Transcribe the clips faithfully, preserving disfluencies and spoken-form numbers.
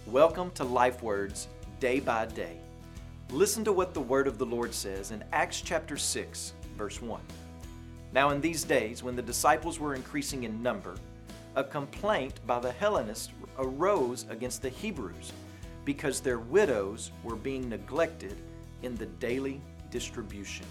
Welcome to Life Words Day by Day. Listen to what the word of the Lord says in Acts chapter six, verse one. Now in these days, when the disciples were increasing in number, a complaint by the Hellenists arose against the Hebrews because their widows were being neglected in the daily distribution.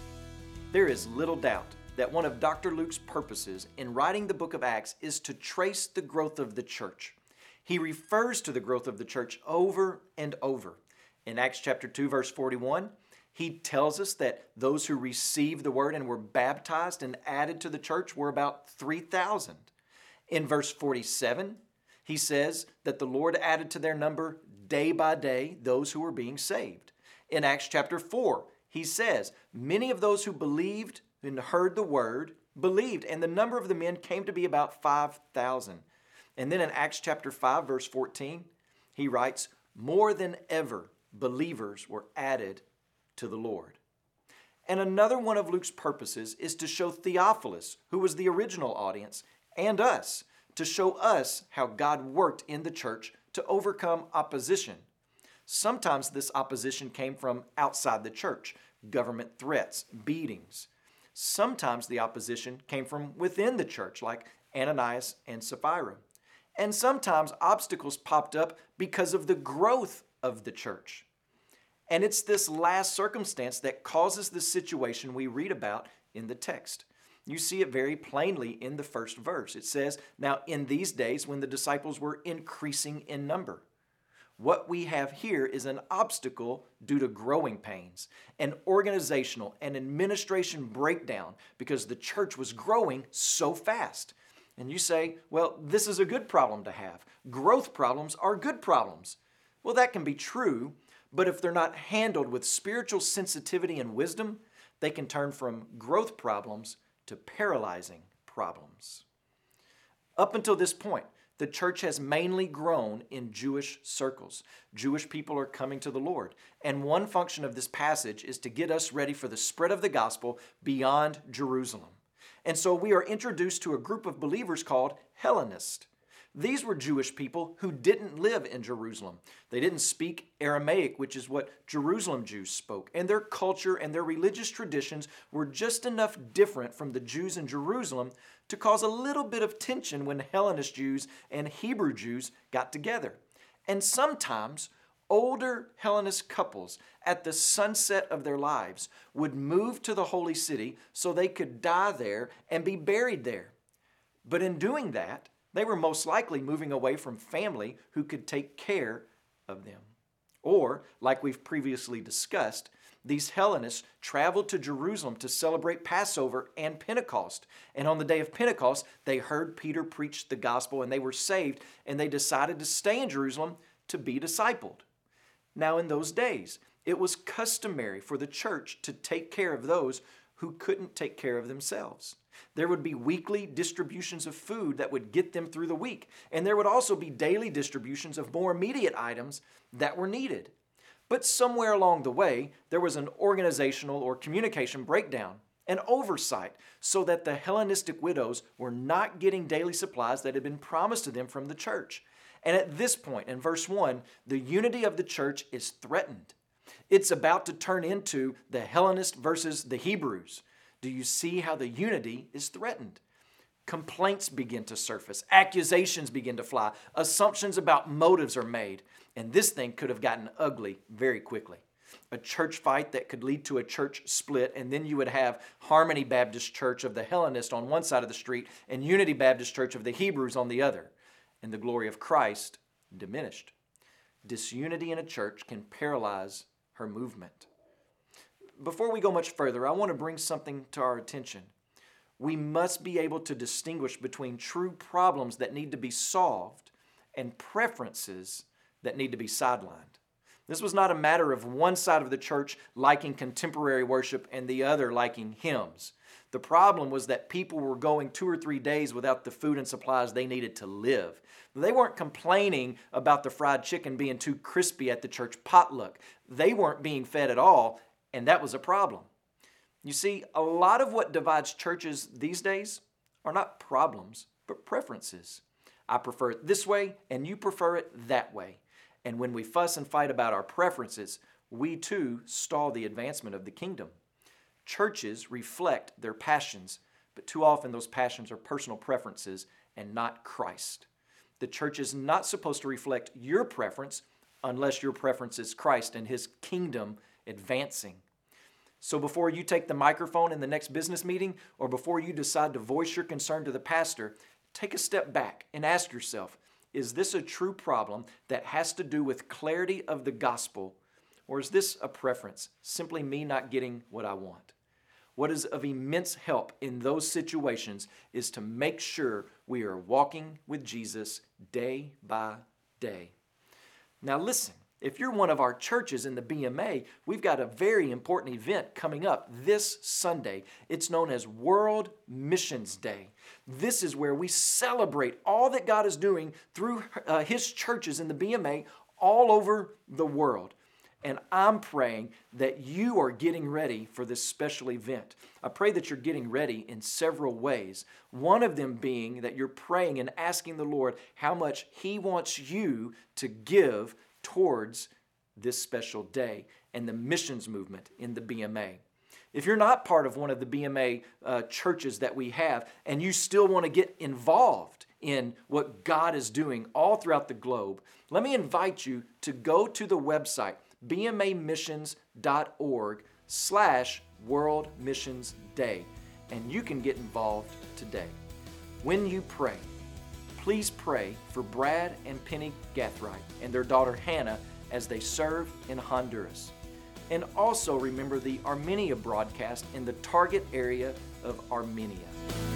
There is little doubt that one of Doctor Luke's purposes in writing the book of Acts is to trace the growth of the church. He refers to the growth of the church over and over. In Acts chapter two, verse forty-one, he tells us that those who received the word and were baptized and added to the church were about three thousand. In verse forty-seven, he says that the Lord added to their number day by day those who were being saved. In Acts chapter four, he says, many of those who believed and heard the word believed, and the number of the men came to be about five thousand. And then in Acts chapter five, verse fourteen, he writes, more than ever, believers were added to the Lord. And another one of Luke's purposes is to show Theophilus, who was the original audience, and us, to show us how God worked in the church to overcome opposition. Sometimes this opposition came from outside the church, government threats, beatings. Sometimes the opposition came from within the church, like Ananias and Sapphira. And sometimes obstacles popped up because of the growth of the church. And it's this last circumstance that causes the situation we read about in the text. You see it very plainly in the first verse. It says, now in these days when the disciples were increasing in number. What we have here is an obstacle due to growing pains, an organizational and administration breakdown because the church was growing so fast. And you say, well, this is a good problem to have. Growth problems are good problems. Well, that can be true, but if they're not handled with spiritual sensitivity and wisdom, they can turn from growth problems to paralyzing problems. Up until this point, the church has mainly grown in Jewish circles. Jewish people are coming to the Lord. And one function of this passage is to get us ready for the spread of the gospel beyond Jerusalem. And so we are introduced to a group of believers called Hellenists. These were Jewish people who didn't live in Jerusalem. They didn't speak Aramaic, which is what Jerusalem Jews spoke. And their culture and their religious traditions were just enough different from the Jews in Jerusalem to cause a little bit of tension when Hellenist Jews and Hebrew Jews got together. And sometimes older Hellenist couples at the sunset of their lives would move to the holy city so they could die there and be buried there. But in doing that, they were most likely moving away from family who could take care of them. Or, like we've previously discussed, these Hellenists traveled to Jerusalem to celebrate Passover and Pentecost. And on the day of Pentecost, they heard Peter preach the gospel and they were saved, and they decided to stay in Jerusalem to be discipled. Now, in those days, it was customary for the church to take care of those who couldn't take care of themselves. There would be weekly distributions of food that would get them through the week, and there would also be daily distributions of more immediate items that were needed. But somewhere along the way, there was an organizational or communication breakdown, an oversight, so that the Hellenistic widows were not getting daily supplies that had been promised to them from the church. And at this point, in verse one, the unity of the church is threatened. It's about to turn into the Hellenists versus the Hebrews. Do you see how the unity is threatened? Complaints begin to surface. Accusations begin to fly. Assumptions about motives are made. And this thing could have gotten ugly very quickly. A church fight that could lead to a church split, and then you would have Harmony Baptist Church of the Hellenists on one side of the street and Unity Baptist Church of the Hebrews on the other. And the glory of Christ diminished. Disunity in a church can paralyze her movement. Before we go much further, I want to bring something to our attention. We must be able to distinguish between true problems that need to be solved and preferences that need to be sidelined. This was not a matter of one side of the church liking contemporary worship and the other liking hymns. The problem was that people were going two or three days without the food and supplies they needed to live. They weren't complaining about the fried chicken being too crispy at the church potluck. They weren't being fed at all, and that was a problem. You see, a lot of what divides churches these days are not problems, but preferences. I prefer it this way, and you prefer it that way. And when we fuss and fight about our preferences, we too stall the advancement of the kingdom. Churches reflect their passions, but too often those passions are personal preferences and not Christ. The church is not supposed to reflect your preference unless your preference is Christ and His kingdom advancing. So before you take the microphone in the next business meeting, or before you decide to voice your concern to the pastor, take a step back and ask yourself, is this a true problem that has to do with clarity of the gospel, or is this a preference, simply me not getting what I want? What is of immense help in those situations is to make sure we are walking with Jesus day by day. Now listen, if you're one of our churches in the B M A, we've got a very important event coming up this Sunday. It's known as World Missions Day. This is where we celebrate all that God is doing through uh, His churches in the B M A all over the world. And I'm praying that you are getting ready for this special event. I pray that you're getting ready in several ways. One of them being that you're praying and asking the Lord how much He wants you to give towards this special day and the missions movement in the B M A. If you're not part of one of the B M A uh, churches that we have, and you still want to get involved in what God is doing all throughout the globe, let me invite you to go to the website, b m a missions dot org slash World Missions Day, and you can get involved today. When you pray, please pray for Brad and Penny Gathright and their daughter Hannah as they serve in Honduras. And also remember the Armenia broadcast in the target area of Armenia.